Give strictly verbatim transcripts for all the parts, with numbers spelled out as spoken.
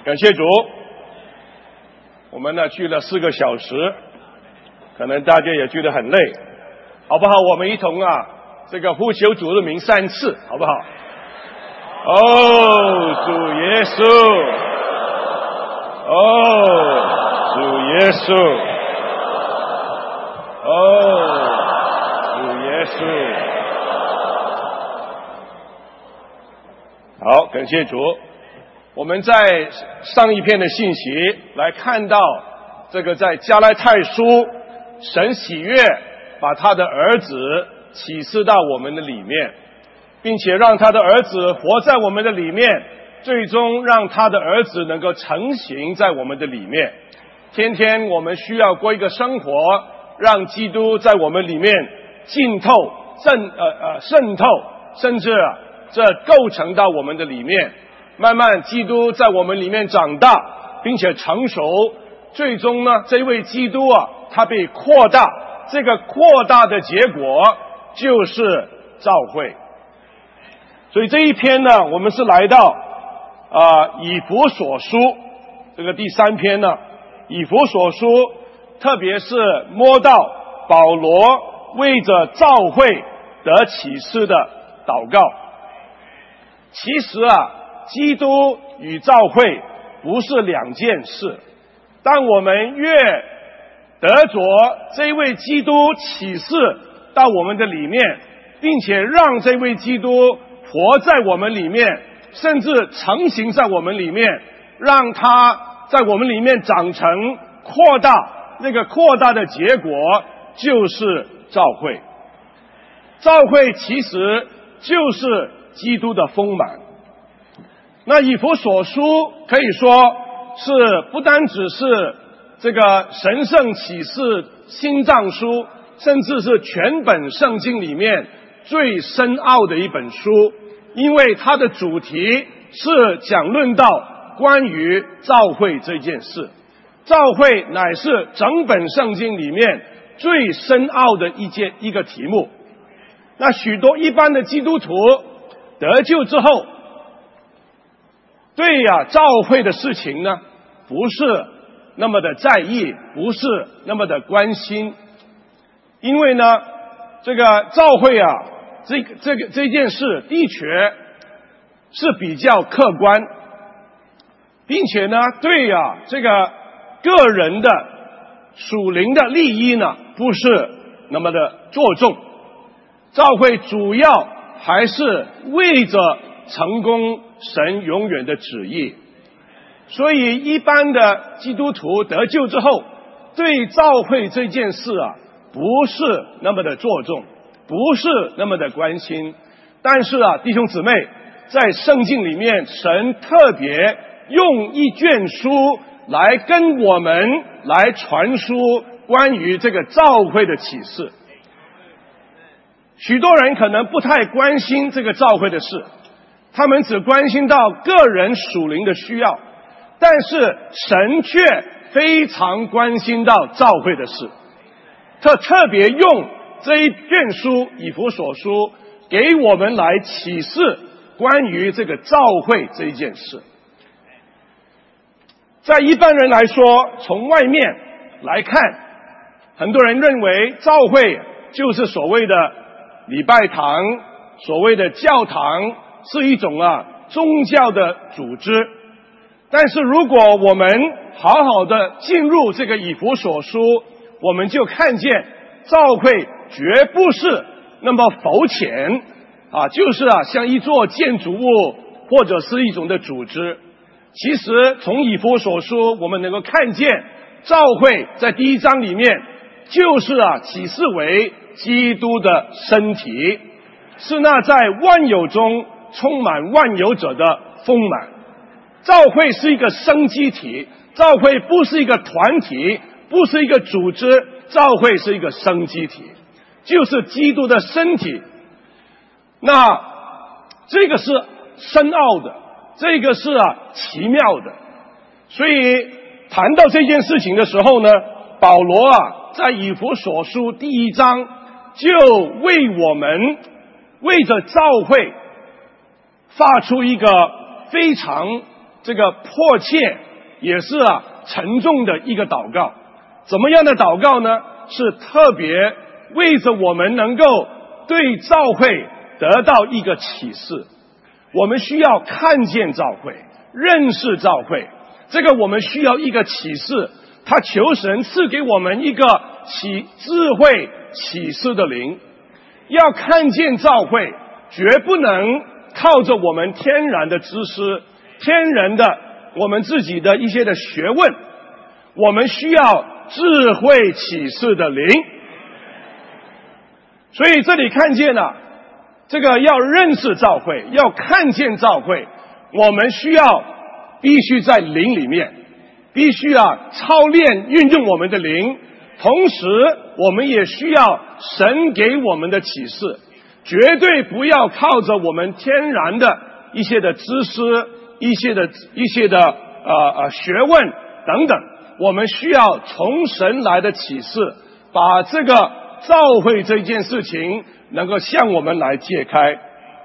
感谢主，我们呢聚了四个小时，可能大家也觉得很累，好不好？我们一同啊，这个呼求主的名三次，好不好？哦，主耶稣，哦，主耶稣，哦，主耶稣。好，感谢主。我们在上一篇的信息来看到，这个在加拉太书，神喜悦把他的儿子启示到我们的里面，并且让他的儿子活在我们的里面，最终让他的儿子能够成形在我们的里面。天天我们需要过一个生活，让基督在我们里面浸透、渗呃呃渗透，甚至啊这构成到我们的里面。慢慢基督在我们里面长大并且成熟，最终呢这位基督啊他被扩大，这个扩大的结果就是召会。所以这一篇呢我们是来到啊、呃、以弗所书这个第三篇呢，以弗所书特别是摸到保罗为着召会得启示的祷告。其实啊基督与召会不是两件事，当我们越得着这位基督启示到我们的里面，并且让这位基督活在我们里面，甚至成形在我们里面，让他在我们里面长成扩大，那个扩大的结果就是召会。召会其实就是基督的丰满。那以弗所书可以说是不单只是这个神圣启示心脏书，甚至是全本圣经里面最深奥的一本书，因为它的主题是讲论到关于召会这件事。召会乃是整本圣经里面最深奥的一件一个题目。那许多一般的基督徒得救之后，对呀，召会的事情呢，不是那么的在意，不是那么的关心，因为呢，这个召会啊，这个这个这件事的确是比较客观，并且呢，对呀，这个个人的属灵的利益呢，不是那么的着重。召会主要还是为着成功神永远的旨意，所以一般的基督徒得救之后，对召会这件事啊，不是那么的着重，不是那么的关心。但是啊，弟兄姊妹，在圣经里面，神特别用一卷书来跟我们来传输关于这个召会的启示。许多人可能不太关心这个召会的事，他们只关心到个人属灵的需要，但是神却非常关心到召会的事。他特别用这一卷书以弗所书给我们来启示关于这个召会这一件事。在一般人来说，从外面来看，很多人认为召会就是所谓的礼拜堂，所谓的教堂，是一种啊宗教的组织。但是如果我们好好的进入这个以弗所书，我们就看见召会绝不是那么浮浅啊，就是啊像一座建筑物或者是一种的组织。其实从以弗所书我们能够看见，召会在第一章里面就是啊启示为基督的身体，是那在万有中充满万有者的丰满。召会是一个生机体，召会不是一个团体，不是一个组织，召会是一个生机体，就是基督的身体。那这个是深奥的，这个是啊奇妙的。所以谈到这件事情的时候呢，保罗啊在以弗所书第一章就为我们为着召会发出一个非常这个迫切也是啊沉重的一个祷告。怎么样的祷告呢？是特别为着我们能够对教会得到一个启示。我们需要看见教会，认识教会，这个我们需要一个启示。他求神赐给我们一个启智慧启示的灵，要看见教会，绝不能靠着我们天然的知识，天然的我们自己的一些的学问，我们需要智慧启示的灵。所以这里看见了这个要认识教会，要看见教会，我们需要必须在灵里面，必须啊操练运用我们的灵，同时我们也需要神给我们的启示，绝对不要靠着我们天然的一些的知识，一些的一些的呃呃学问等等，我们需要从神来的启示，把这个教会这件事情能够向我们来揭开。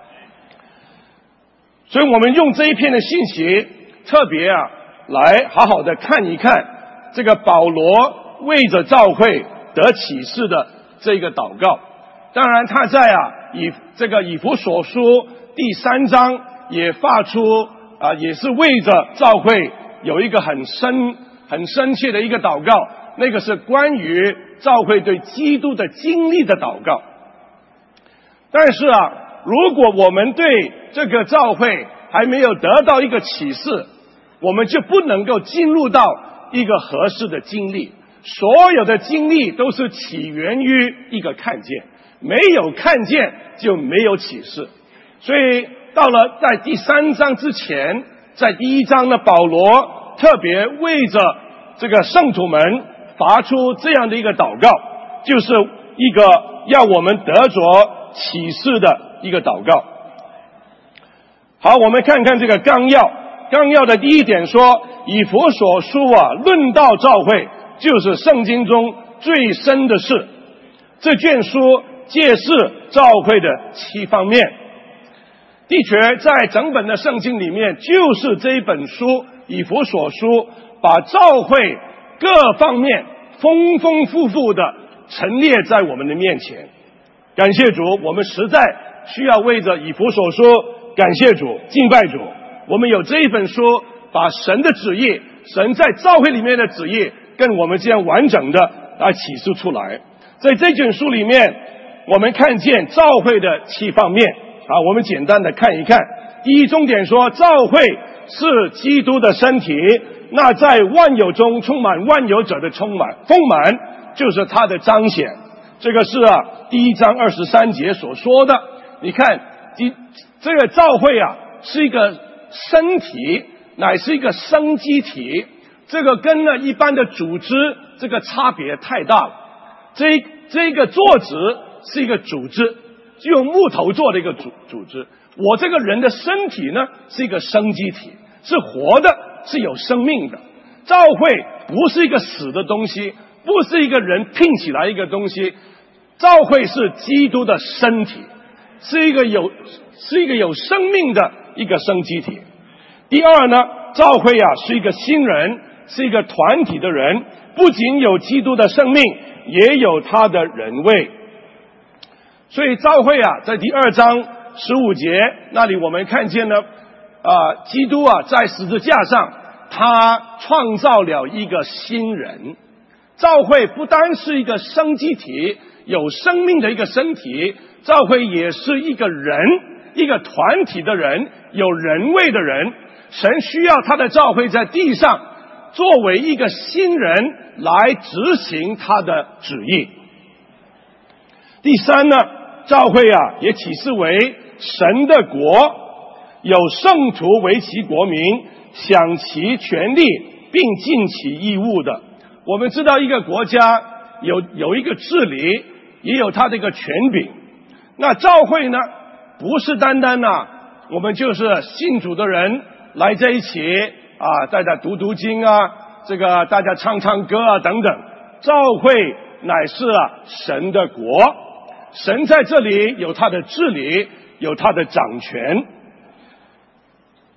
所以我们用这一篇的信息特别啊来好好的看一看这个保罗为着教会得启示的这个祷告。当然他在啊以这个以弗所书第三章也发出啊也是为着教会有一个很深很深切的一个祷告，那个是关于教会对基督的经历的祷告。但是啊如果我们对这个教会还没有得到一个启示，我们就不能够进入到一个合适的经历。所有的经历都是起源于一个看见，没有看见就没有启示。所以到了在第三章之前，在第一章呢，保罗特别为着这个圣徒们发出这样的一个祷告，就是一个要我们得着启示的一个祷告。好，我们看看这个纲要。纲要的第一点说，以弗所书啊论到教会，就是圣经中最深的事。这卷书揭示教会的七方面。的确在整本的圣经里面，就是这一本书以弗所书把教会各方面丰丰富富的陈列在我们的面前。感谢主，我们实在需要为着以弗所书感谢主，敬拜主。我们有这一本书，把神的旨意，神在教会里面的旨意跟我们这样完整的来启示出来。在这卷书里面，我们看见教会的七方面啊，我们简单的看一看。第一重点说，教会是基督的身体，那在万有中充满万有者的充满丰满，就是他的彰显。这个是啊第一章二十三节所说的。你看这个教会啊是一个身体，乃是一个生机体，这个跟呢一般的组织这个差别太大了。这这个坐子是一个组织，是用木头做的一个组组织。我这个人的身体呢是一个生机体，是活的，是有生命的。教会不是一个死的东西，不是一个人拼起来一个东西，教会是基督的身体，是一个有是一个有生命的一个生机体。第二呢，教会啊是一个新人，是一个团体的人，不仅有基督的生命，也有他的人位。所以教会啊在第二章十五节那里我们看见呢啊，基督啊在十字架上他创造了一个新人。教会不单是一个生机体，有生命的一个身体，教会也是一个人，一个团体的人，有人位的人。神需要他的教会在地上作为一个新人来执行他的旨意。第三呢，教会啊也启示为神的国，有圣徒为其国民，享其权利并尽其义务的。我们知道一个国家有有一个治理，也有它的一个权柄。那教会呢，不是单单啊我们就是信主的人来在一起啊，大家读读经啊，这个大家唱唱歌啊等等。教会乃是啊神的国，神在这里有他的治理，有他的掌权。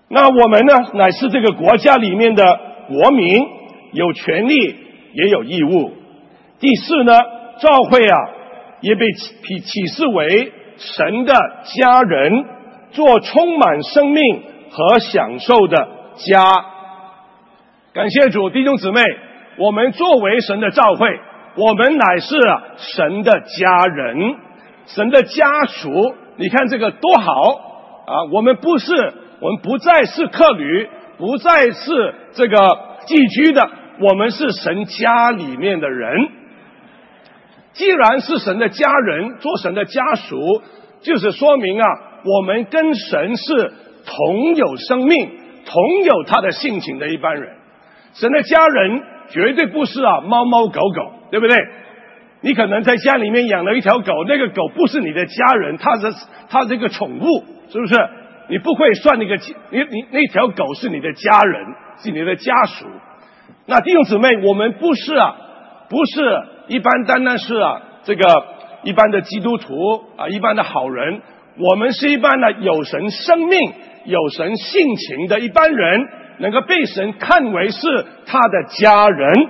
那我们呢，乃是这个国家里面的国民，有权利也有义务。第四呢，教会啊也被启启示为神的家人，做充满生命和享受的家。感谢主，弟兄姊妹，我们作为神的教会，我们乃是神的家人，神的家属。你看这个多好啊！我们不是，我们不再是客旅，不再是这个寄居的，我们是神家里面的人。既然是神的家人，做神的家属，就是说明啊，我们跟神是同有生命，同有他的性情的一般人。神的家人绝对不是啊猫猫狗狗，对不对？你可能在家里面养了一条狗，那个狗不是你的家人，它是它这个宠物，是不是？你不会算那个你你那条狗是你的家人，是你的家属。那弟兄姊妹，我们不是啊，不是一般单单是啊这个一般的基督徒啊，一般的好人，我们是一般的有神生命、有神性情的一般人，能够被神看为是他的家人。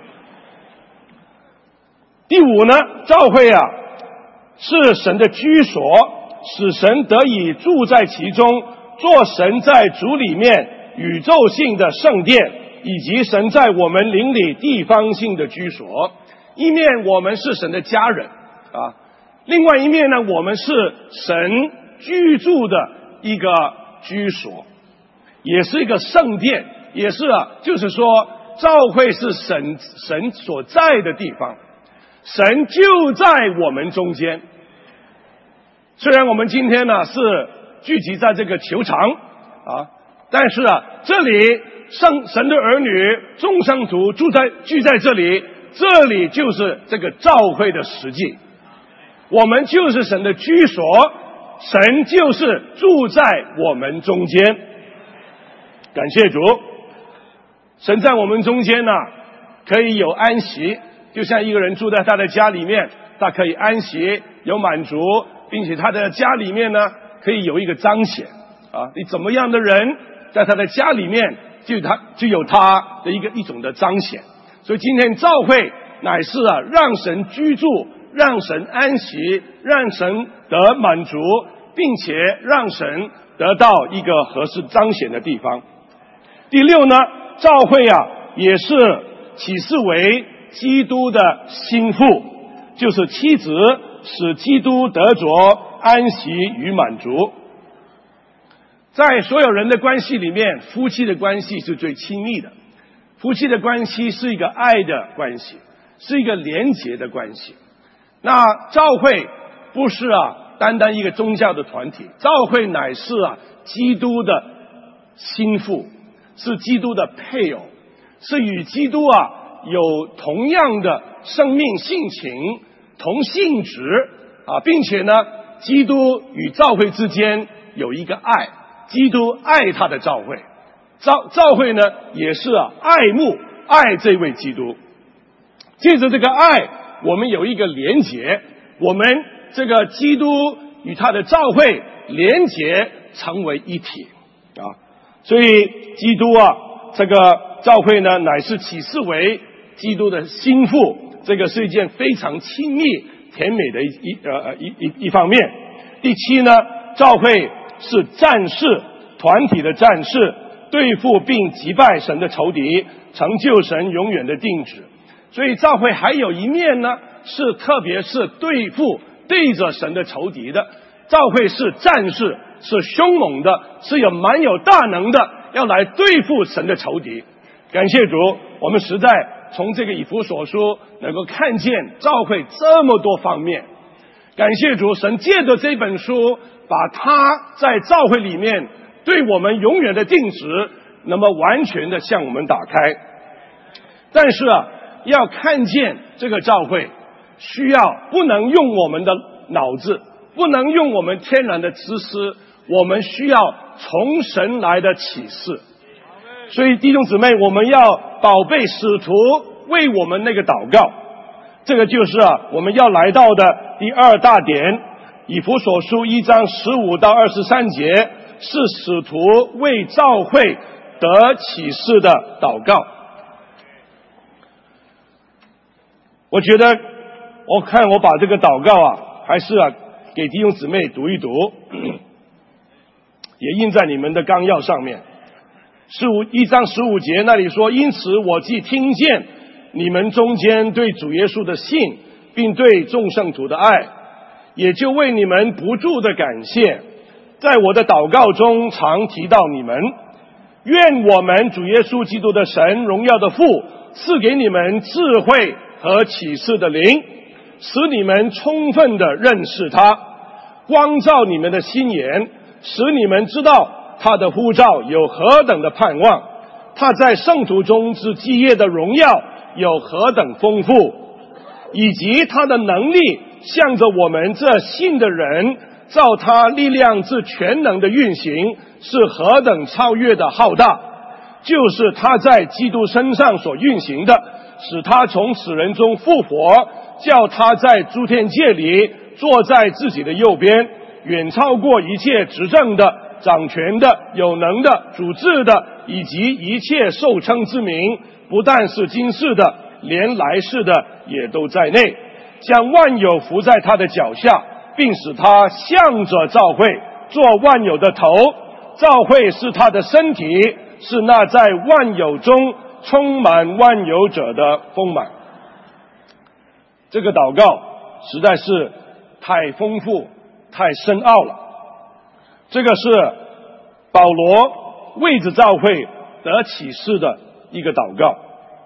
第五呢，教会啊是神的居所，使神得以住在其中，做神在主里面宇宙性的圣殿，以及神在我们灵里地方性的居所。一面我们是神的家人啊，另外一面呢，我们是神居住的一个居所，也是一个圣殿，也是啊，就是说教会是神神所在的地方，神就在我们中间。虽然我们今天呢是聚集在这个球场啊，但是啊，这里圣神的儿女众圣徒住在聚在这里，这里就是这个教会的实际。我们就是神的居所，神就是住在我们中间。感谢主，神在我们中间呢，可以有安息，就像一个人住在他的家里面，他可以安息，有满足，并且他的家里面呢，可以有一个彰显啊。你怎么样的人，在他的家里面，就他就有他的一个一种的彰显。所以今天教会乃是啊，让神居住，让神安息，让神得满足，并且让神得到一个合适彰显的地方。第六呢，教会啊也是启示为基督的心腹，就是妻子使基督得着安息与满足。在所有人的关系里面，夫妻的关系是最亲密的，夫妻的关系是一个爱的关系，是一个连结的关系。那教会不是啊单单一个宗教的团体，教会乃是啊基督的心腹，是基督的配偶，是与基督啊有同样的生命性情，同性质啊，并且呢，基督与教会之间有一个爱，基督爱他的教会，教教会呢也是啊爱慕爱这位基督。借着这个爱，我们有一个连结，我们这个基督与他的教会连结成为一体啊。所以基督啊，这个教会呢，乃是启示为基督的心腹，这个是一件非常亲密甜美的一一呃一一一方面。第七呢，教会是战士，团体的战士，对付并击败神的仇敌，成就神永远的定旨。所以教会还有一面呢，是特别是对付对着神的仇敌的。教会是战士，是凶猛的，是有蛮有大能的，要来对付神的仇敌。感谢主，我们实在从这个以弗所书能够看见教会这么多方面。感谢主，神借着这本书，把他在教会里面对我们永远的定旨，那么完全的向我们打开。但是啊，要看见这个教会，需要不能用我们的脑子，不能用我们天然的知识，我们需要从神来的启示。所以弟兄姊妹，我们要宝贝使徒为我们那个祷告。这个就是啊，我们要来到的第二大点，以弗所书一章十五到二十三节， 是使徒为教会得启示的祷告。我觉得，我看我把这个祷告啊，还是啊给弟兄姊妹读一读，也印在你们的纲要上面。十五一章十五节那里说，因此我既听见你们中间对主耶稣的信，并对众圣徒的爱，也就为你们不住的感谢，在我的祷告中常提到你们。愿我们主耶稣基督的神，荣耀的父，赐给你们智慧和启示的灵，使你们充分的认识他，光照你们的心眼，使你们知道他的呼召有何等的盼望，他在圣徒中之基业的荣耀有何等丰富，以及他的能力向着我们这信的人，照他力量之全能的运行，是何等超越的浩大，就是他在基督身上所运行的，使他从死人中复活，叫他在诸天界里坐在自己的右边，远超过一切执政的、掌权的、有能的、主治的，以及一切受称之名，不但是今世的，连来世的也都在内，将万有伏在他的脚下，并使他向着教会做万有的头。教会是他的身体，是那在万有中充满万有者的丰满。这个祷告实在是太丰富太深奥了。这个是保罗为着教会得启示的一个祷告。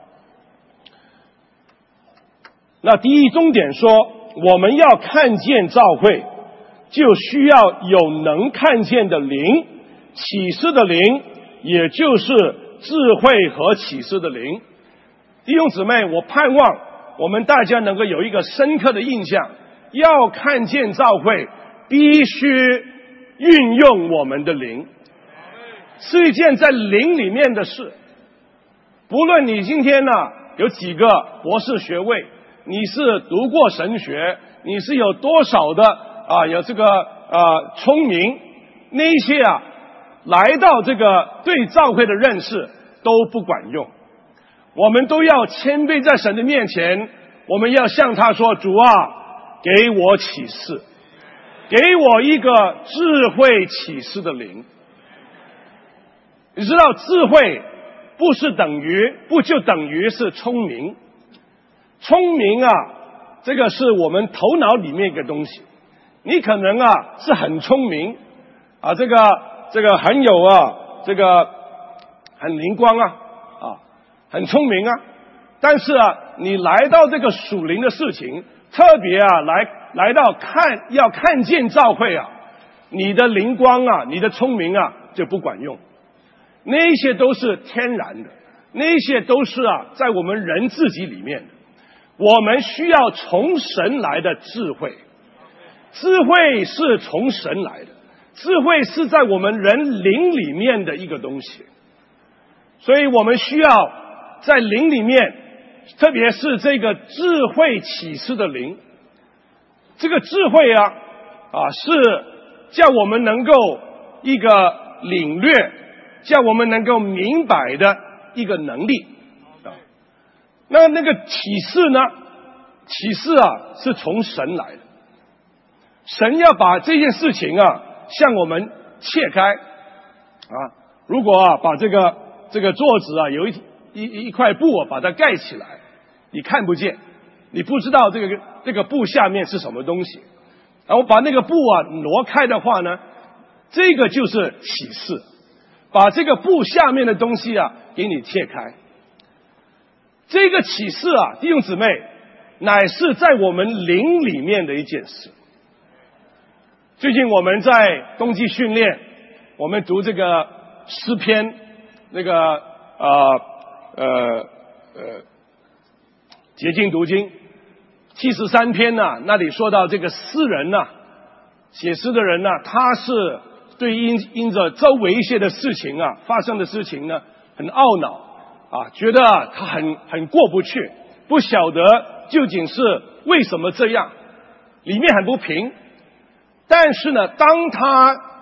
那第一终点说，我们要看见教会，就需要有能看见的灵，启示的灵，也就是智慧和启示的灵。弟兄姊妹，我盼望我们大家能够有一个深刻的印象，要看见教会必须运用我们的灵，是一件在灵里面的事。不论你今天呢有几个博士学位，你是读过神学，你是有多少的啊有这个啊聪明，那一些啊来到这个对教会的认识都不管用。我们都要谦卑在神的面前，我们要向他说，主啊，给我启示，给我一个智慧启示的灵。你知道智慧不是等于不就等于是聪明，聪明啊这个是我们头脑里面一个东西，你可能啊是很聪明啊，这个这个很有啊这个很灵光啊啊很聪明啊，但是啊你来到这个属灵的事情，特别啊来来到看要看见教会啊，你的灵光啊你的聪明啊就不管用。那些都是天然的，那些都是啊在我们人自己里面的。我们需要从神来的智慧，智慧是从神来的，智慧是在我们人灵里面的一个东西。所以我们需要在灵里面，特别是这个智慧启示的灵，这个智慧啊啊是叫我们能够一个领略，叫我们能够明白的一个能力啊。那那个启示呢？启示啊是从神来的，神要把这件事情啊向我们切开啊。如果啊把这个这个桌子啊有一一一块布啊把它盖起来，你看不见，你不知道这个这个布下面是什么东西。然后把那个布啊挪开的话呢，这个就是启示，把这个布下面的东西啊给你切开。这个启示啊，弟兄姊妹，乃是在我们灵里面的一件事。最近我们在冬季训练，我们读这个诗篇，那个呃呃呃洁净读经七十三篇呢、啊，那里说到这个诗人呐、啊，写诗的人呐、啊，他是对因因着周围一些的事情啊发生的事情呢，很懊恼啊，觉得啊他很很过不去，不晓得究竟是为什么这样，里面很不平。但是呢，当他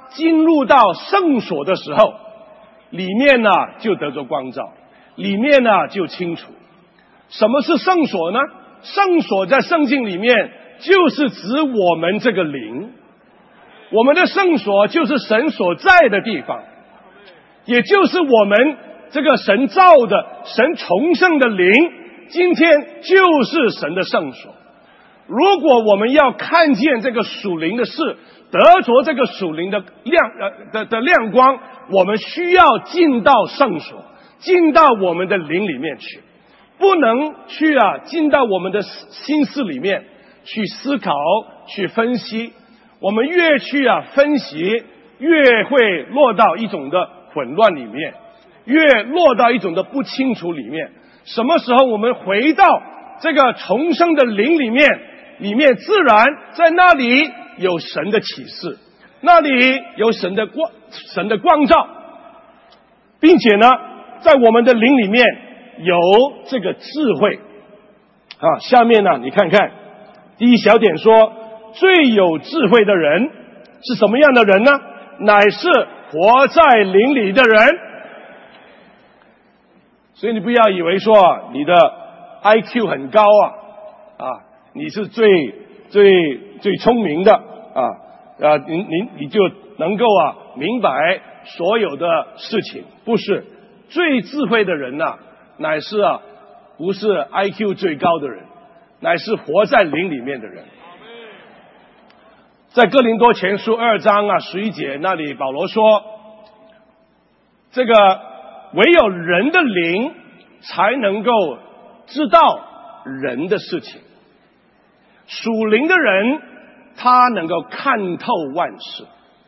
进入到圣所的时候，里面呢就得着光照，里面呢就清楚。什么是圣所呢？圣所在圣经里面就是指我们这个灵，我们的圣所就是神所在的地方，也就是我们这个神造的神重生的灵，今天就是神的圣所。如果我们要看见这个属灵的事，得着这个属灵的亮呃的的亮光，我们需要进到圣所，进到我们的灵里面去，不能去啊进到我们的心思里面去思考去分析。我们越去啊分析，越会落到一种的混乱里面，越落到一种的不清楚里面。什么时候我们回到这个重生的灵里面，里面自然在那里有神的启示，那里有神的光神的光照，并且呢在我们的灵里面有这个智慧啊。下面呢你看看第一小点说，最有智慧的人是什么样的人呢？乃是活在灵里的人。所以你不要以为说你的 I Q 很高啊啊，你是最最最聪明的啊啊，你你你就能够啊明白所有的事情。不是，最智慧的人呐、啊，乃是啊不是 I Q 最高的人，乃是活在灵里面的人。在哥林多前书二章啊十一节那里，保罗说，这个唯有人的灵才能够知道人的事情，属灵的人他能够看透万事。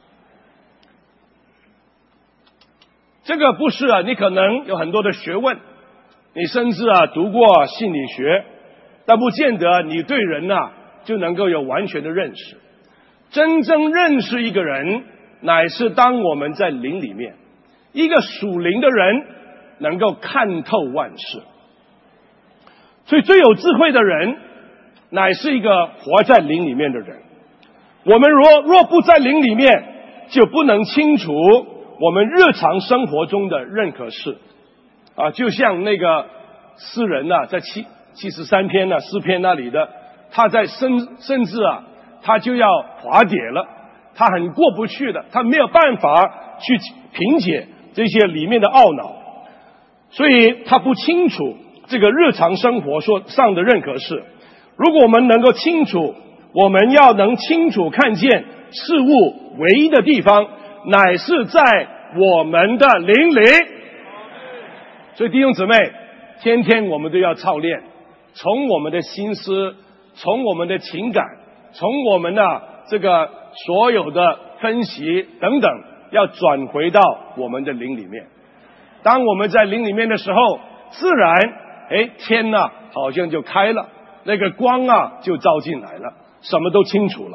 这个不是啊，你可能有很多的学问，你甚至啊读过心理学，但不见得你对人啊就能够有完全的认识。真正认识一个人，乃是当我们在灵里面，一个属灵的人能够看透万事。所以最有智慧的人乃是一个活在灵里面的人。我们若若不在灵里面，就不能清楚我们日常生活中的任何事啊。就像那个诗人啊，在七七十三篇呢、啊、诗篇那里的，他在甚甚至啊他就要滑跌了，他很过不去的，他没有办法去平解这些里面的懊恼，所以他不清楚这个日常生活所上的任何事。如果我们能够清楚，我们要能清楚看见事物唯一的地方，乃是在我们的灵里。所以弟兄姊妹，天天我们都要操练，从我们的心思，从我们的情感，从我们的这个所有的分析等等，要转回到我们的灵里面。当我们在灵里面的时候，自然哎天呐好像就开了，那个光啊就照进来了，什么都清楚了。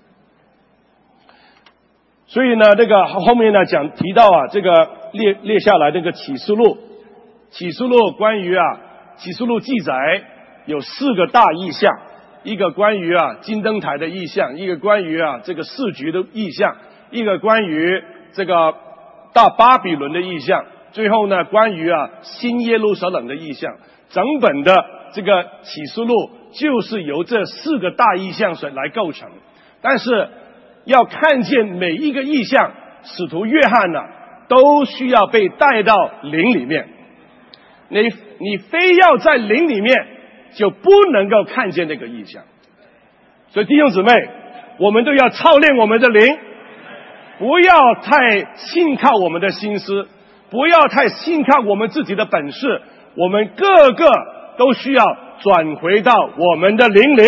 所以呢这个后面呢讲提到啊，这个列列下来这个启示录，启示录关于啊启示录记载有四个大意象，一个关于啊金灯台的意象，一个关于啊这个四局的意象，一个关于这个大巴比伦的意象，最后呢关于啊新耶路撒冷的意象。整本的这个启示录就是由这四个大意象所来构成。但是要看见每一个意象，使徒约翰呢、啊、都需要被带到灵里面。你你非要在灵里面，就不能够看见那个意象。所以弟兄姊妹，我们都要操练我们的灵，不要太信靠我们的心思，不要太信靠我们自己的本事，我们个个都需要转回到我们的灵里。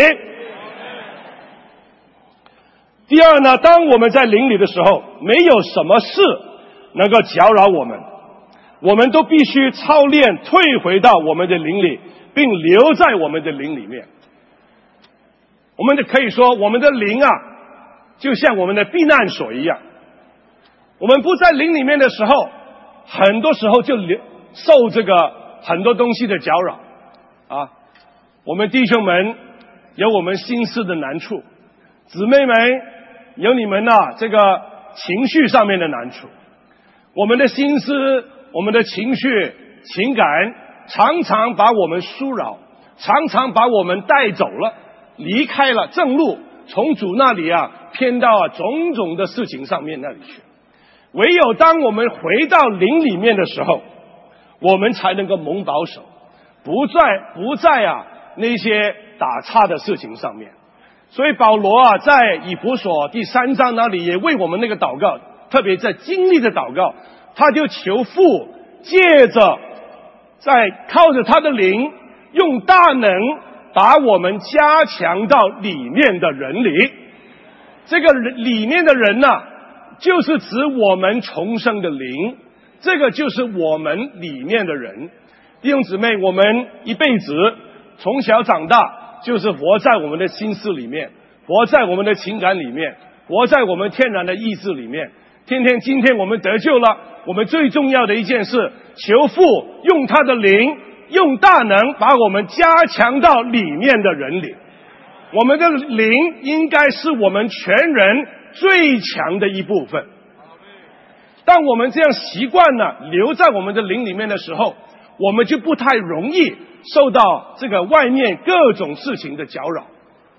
第二呢，当我们在灵里的时候，没有什么事能够搅扰我们，我们都必须操练退回到我们的灵里，并留在我们的灵里面。我们就可以说，我们的灵啊就像我们的避难所一样，我们不在灵里面的时候，很多时候就受这个很多东西的搅扰啊。我们弟兄们有我们心思的难处，姊妹们有你们啊这个情绪上面的难处。我们的心思，我们的情绪、情感常常把我们疏扰，常常把我们带走了，离开了正路，从主那里啊偏到啊种种的事情上面那里去。唯有当我们回到灵里面的时候，我们才能够蒙保守，不在不在啊那些打岔的事情上面。所以保罗啊在以弗所第三章那里也为我们那个祷告，特别在经历的祷告，他就求父借着在靠着他的灵，用大能把我们加强到里面的人里。这个里面的人呢、啊，就是指我们重生的灵，这个就是我们里面的人。弟兄姊妹，我们一辈子从小长大，就是活在我们的心思里面，活在我们的情感里面，活在我们天然的意志里面。天天今天我们得救了，我们最重要的一件事，求父用他的灵，用大能把我们加强到里面的人里。我们的灵应该是我们全人最强的一部分。当我们这样习惯了留在我们的灵里面的时候，我们就不太容易受到这个外面各种事情的搅扰。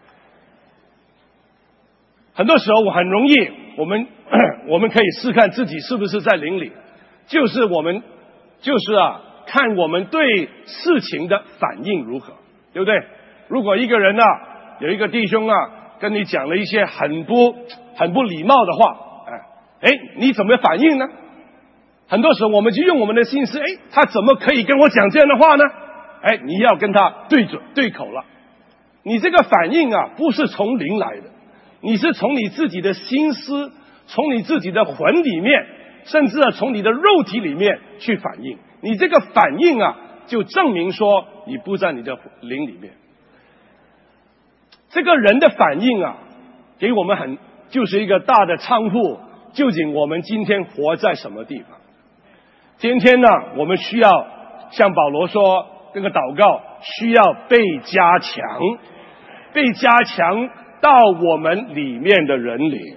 很多时候我很容易，我们我们可以试看自己是不是在灵里，就是我们就是啊，看我们对事情的反应如何，对不对？如果一个人啊，有一个弟兄啊，跟你讲了一些很不很不礼貌的话，哎哎，你怎么反应呢？很多时候我们就用我们的心思，哎，他怎么可以跟我讲这样的话呢？哎，你要跟他对准对口了。你这个反应啊，不是从灵来的，你是从你自己的心思，从你自己的魂里面，甚至啊从你的肉体里面去反应。你这个反应啊，就证明说你不在你的灵里面。这个人的反应啊，给我们很就是一个大的仓库，究竟我们今天活在什么地方？今天呢，我们需要像保罗说，这个祷告需要被加强，被加强到我们里面的人里。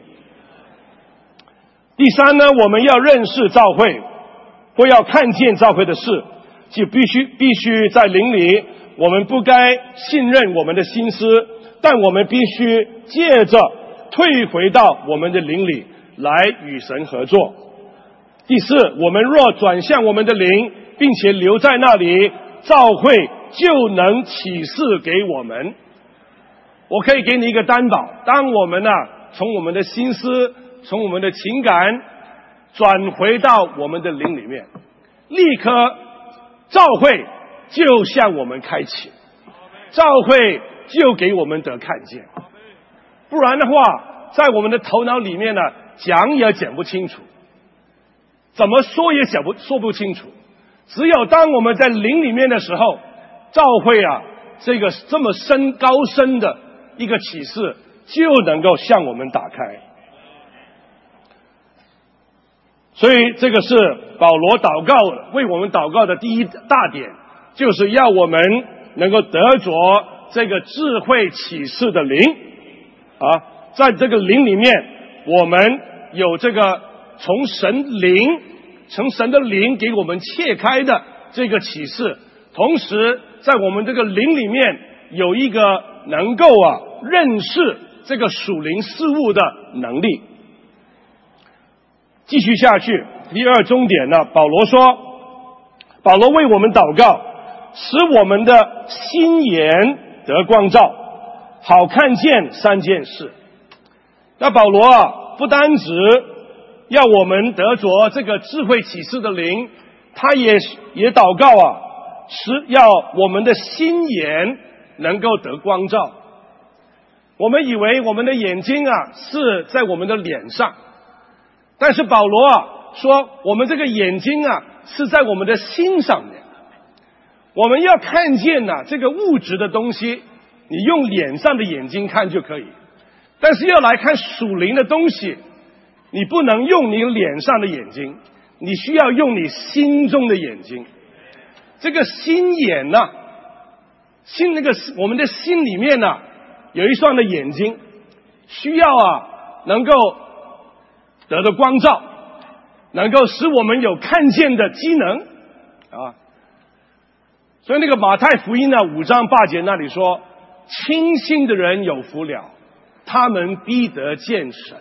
第三呢，我们要认识教会，或要看见教会的事，就必须必须在灵里，我们不该信任我们的心思，但我们必须借着退回到我们的灵里来与神合作。第四，我们若转向我们的灵，并且留在那里，教会就能启示给我们。我可以给你一个担保，当我们呢、啊、从我们的心思，从我们的情感转回到我们的灵里面，立刻教会就向我们开启，教会就给我们得看见。不然的话，在我们的头脑里面呢，讲也讲不清楚，怎么说也讲不说不清楚。只有当我们在灵里面的时候，教会啊这个这么深高深的一个启示就能够向我们打开。所以这个是保罗祷告为我们祷告的第一大点，就是要我们能够得着这个智慧启示的灵啊，在这个灵里面，我们有这个从神灵从神的灵给我们切开的这个启示，同时在我们这个灵里面有一个能够啊认识这个属灵事物的能力。继续下去，第二重点呢，保罗说，保罗为我们祷告，使我们的心眼得光照，好看见三件事。那保罗啊，不单只要我们得着这个智慧启示的灵，他也也祷告啊，使要我们的心眼能够得光照。我们以为我们的眼睛啊是在我们的脸上，但是保罗啊说，我们这个眼睛啊是在我们的心上面。我们要看见啊这个物质的东西，你用脸上的眼睛看就可以，但是要来看属灵的东西，你不能用你脸上的眼睛，你需要用你心中的眼睛。这个心眼呢、啊，心那个我们的心里面呢、啊、有一双的眼睛，需要啊能够得的光照，能够使我们有看见的机能啊。所以那个马太福音呢五章八节那里说，清心的人有福了，他们必得见神。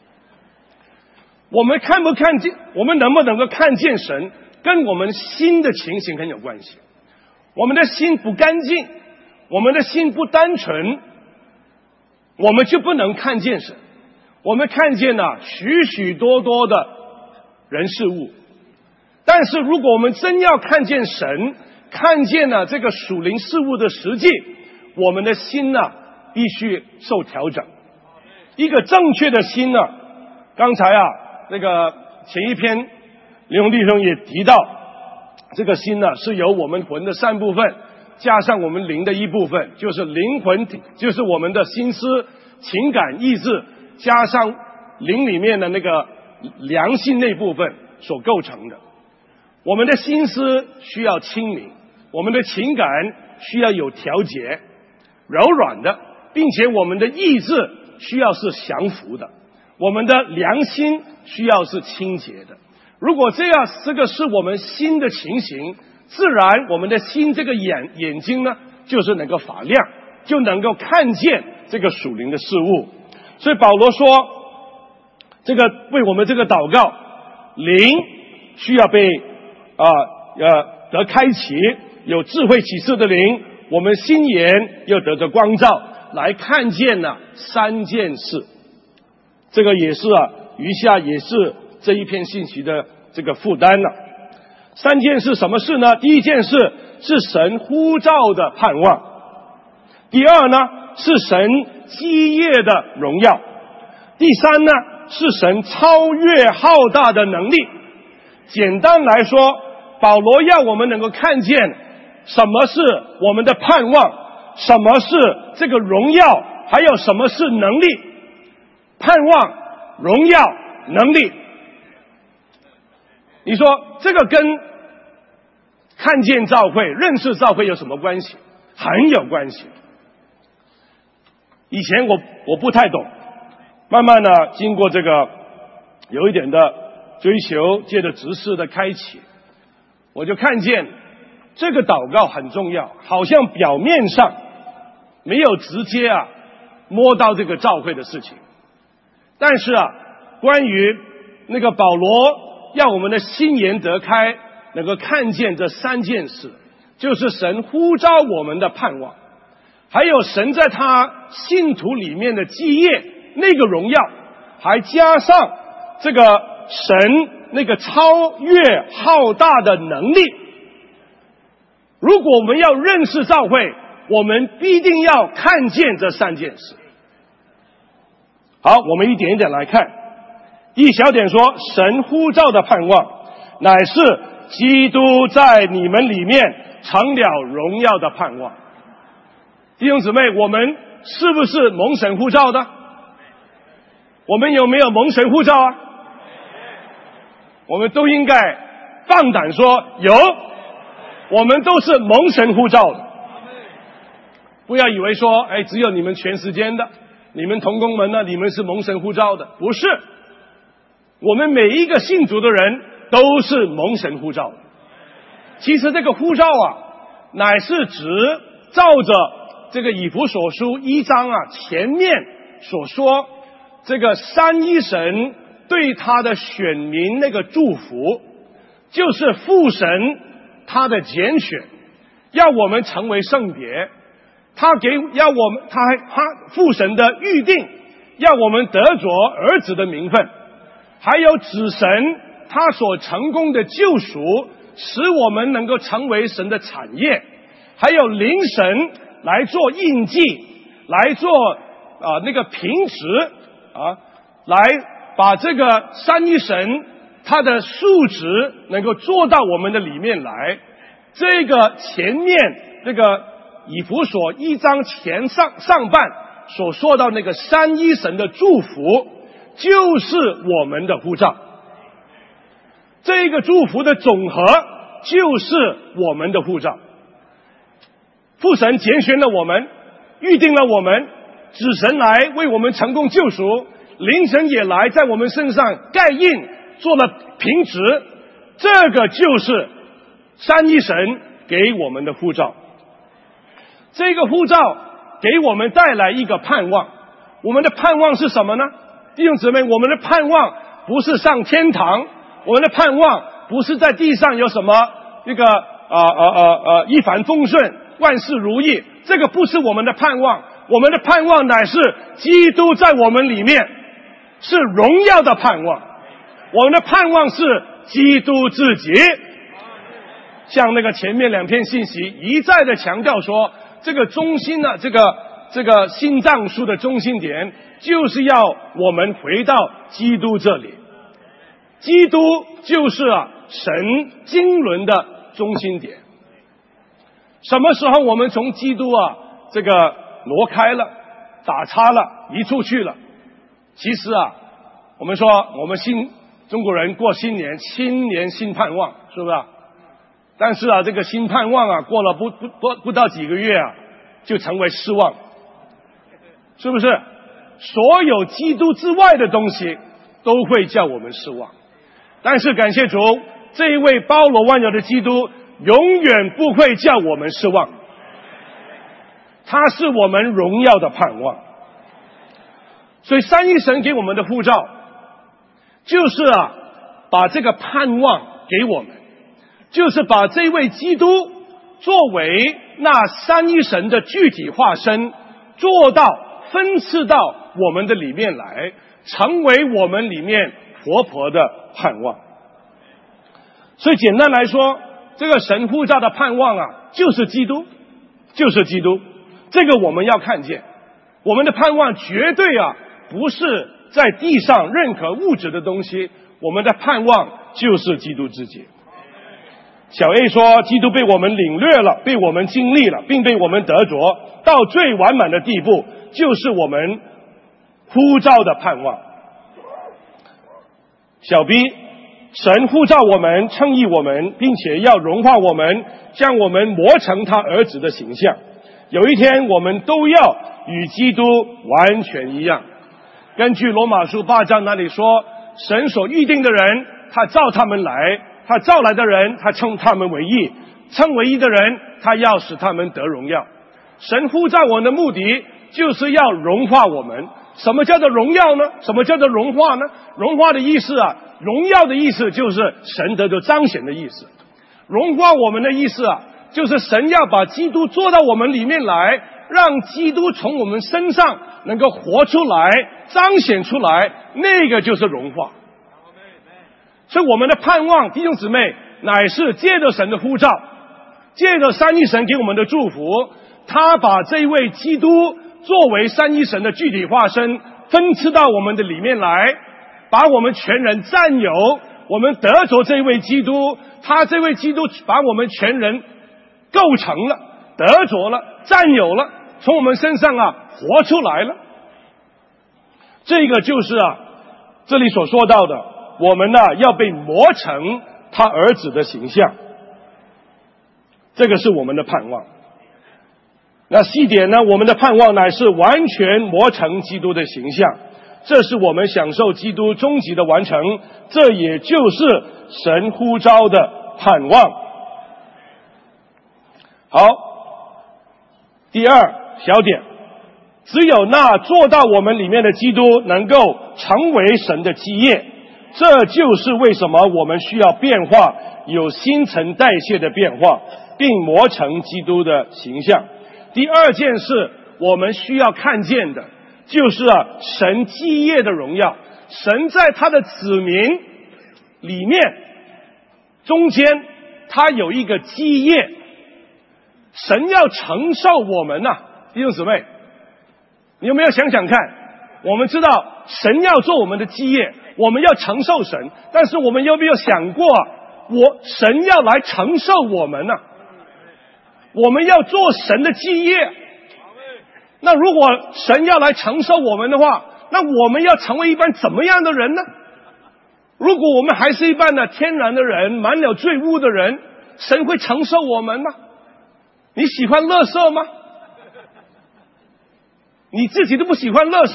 我们看不看见，我们能不能够看见神，跟我们心的情形很有关系。我们的心不干净，我们的心不单纯，我们就不能看见神。我们看见了许许多多的人事物，但是如果我们真要看见神，看见了这个属灵事物的实际，我们的心呢必须受调整。一个正确的心呢，刚才啊那个前一篇林宏弟兄也提到，这个心呢是由我们魂的三部分加上我们灵的一部分，就是灵魂，就是我们的心思、情感、意志，加上灵里面的那个良性那部分所构成的。我们的心思需要清明，我们的情感需要有调节，柔软的，并且我们的意志需要是降服的，我们的良心需要是清洁的。如果这样，这个是我们心的情形，自然我们的心这个眼眼睛呢，就是能够发亮，就能够看见这个属灵的事物。所以保罗说，这个为我们这个祷告，灵需要被啊呃得开启，有智慧启示的灵，我们心眼又得着光照，来看见了三件事。这个也是啊，余下也是这一篇信息的这个负担了。三件事什么事呢？第一件事是神呼召的盼望，第二呢是神基业的荣耀，第三呢是神超越浩大的能力。简单来说，保罗要我们能够看见什么是我们的盼望，什么是这个荣耀，还有什么是能力。盼望、荣耀、能力，你说这个跟看见教会、认识教会有什么关系？很有关系。以前我我不太懂，慢慢呢经过这个有一点的追求，借着执事的开启，我就看见这个祷告很重要，好像表面上没有直接啊摸到这个教会的事情，但是啊关于那个保罗要我们的心眼得开，能够看见这三件事，就是神呼召我们的盼望，还有神在他信徒里面的基业那个荣耀，还加上这个神那个超越浩大的能力。如果我们要认识教会，我们必定要看见这三件事。好，我们一点一点来看。一小点说，神呼召的盼望乃是基督在你们里面成了荣耀的盼望。弟兄姊妹，我们是不是蒙神呼召的？我们有没有蒙神呼召啊？我们都应该放胆说有，我们都是蒙神呼召的。不要以为说，哎，只有你们全时间的，你们同工们呢，你们是蒙神呼召的，不是。我们每一个信主的人都是蒙神呼召的。其实这个呼召啊，乃是指照着这个以弗所书一章啊前面所说，这个三一神对他的选民那个祝福，就是父神他的拣选，要我们成为圣别，他给要我们他他父神的预定，要我们得着儿子的名分，还有子神他所成功的救赎，使我们能够成为神的产业，还有灵神来做印记，来做啊、呃、那个凭值啊，来把这个三一神他的数值能够做到我们的里面来。这个前面这个以弗所一章前上上半所说到那个三一神的祝福，就是我们的呼召。这个祝福的总和就是我们的呼召。父神拣选了我们，预定了我们，子神来为我们成功救赎， 灵神也来在我们身上盖印，做了凭职，这个就是三一神给我们的呼召。这个呼召给我们带来一个盼望，我们的盼望是什么呢？弟兄姊妹，我们的盼望不是上天堂，我们的盼望不是在地上有什么一个啊啊啊啊一帆风顺、万事如意，这个不是我们的盼望。我们的盼望乃是基督在我们里面，是荣耀的盼望。我们的盼望是基督自己。像那个前面两篇信息一再的强调说，这个中心呢，这个这个心脏书的中心点就是要我们回到基督这里。基督就是啊神经纶的中心点。什么时候我们从基督啊这个挪开了，打叉了，移出去了？其实啊，我们说我们新中国人过新年，新年新盼望，是不是？但是啊，这个新盼望啊，过了不不不不到几个月啊，就成为失望，是不是？所有基督之外的东西都会叫我们失望。但是感谢主，这一位包罗万有的基督永远不会叫我们失望，他是我们荣耀的盼望。所以三一神给我们的呼召就是啊把这个盼望给我们，就是把这位基督作为那三一神的具体化身，做到分赐到我们的里面来，成为我们里面活泼的盼望。所以简单来说，这个神呼召的盼望啊就是基督，就是基督。这个我们要看见，我们的盼望绝对啊不是在地上任何物质的东西，我们的盼望就是基督自己。小 A 说，基督被我们领略了，被我们经历了，并被我们得着到最完满的地步，就是我们呼召的盼望。小 B， 神呼召我们，称义我们，并且要融化我们，将我们磨成他儿子的形象。有一天我们都要与基督完全一样。根据罗马书八章那里说，神所预定的人，他召他们来，他召来的人，他称他们为义，称为义的人，他要使他们得荣耀。神呼召我们的目的就是要融化我们。什么叫做荣耀呢？什么叫做融化呢？融化的意思啊，荣耀的意思就是神得着彰显的意思。融化我们的意思啊，就是神要把基督做到我们里面来，让基督从我们身上能够活出来，彰显出来，那个就是融化。所以我们的盼望，弟兄姊妹，乃是借着神的呼召，借着三一神给我们的祝福，他把这位基督作为三一神的具体化身，分赐到我们的里面来，把我们全人占有，我们得着这位基督，他这位基督把我们全人构成了，得着了，占有了，从我们身上啊活出来了。这个就是啊这里所说到的，我们呢、啊、要被磨成他儿子的形象，这个是我们的盼望。那细点呢，我们的盼望乃是完全磨成基督的形象，这是我们享受基督终极的完成，这也就是神呼召的盼望。好，第二小点，只有那做到我们里面的基督能够成为神的基业，这就是为什么我们需要变化，有新陈代谢的变化，并磨成基督的形象。第二件事我们需要看见的就是啊神基业的荣耀。神在他的子民里面中间他有一个基业，神要承受我们啊，弟兄姊妹，你有没有想想看，我们知道神要做我们的基业，我们要承受神，但是我们有没有想过啊，我神要来承受我们啊，我们要做神的基业。那如果神要来承受我们的话，那我们要成为一般怎么样的人呢？如果我们还是一般的天然的人，满了罪污的人，神会承受我们吗？你喜欢垃圾吗？你自己都不喜欢垃圾，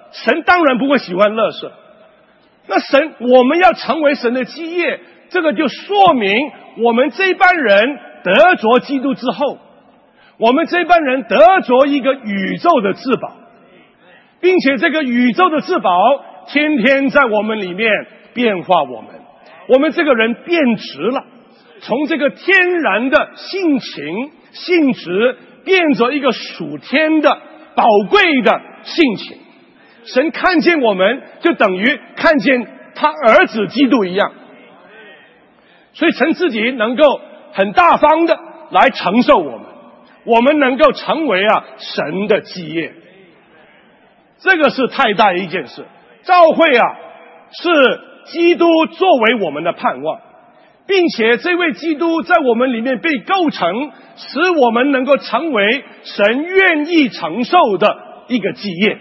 神当然不会喜欢垃圾。那神，我们要成为神的基业，这个就说明我们这班人得着基督之后，我们这班人得着一个宇宙的至宝，并且这个宇宙的至宝天天在我们里面变化我们，我们这个人变质了，从这个天然的性情性质变成一个属天的宝贵的性情。神看见我们，就等于看见他儿子基督一样，所以神自己能够很大方的来承受我们，我们能够成为啊神的基业，这个是太大一件事。教会啊是基督作为我们的盼望，并且这位基督在我们里面被构成，使我们能够成为神愿意承受的一个基业。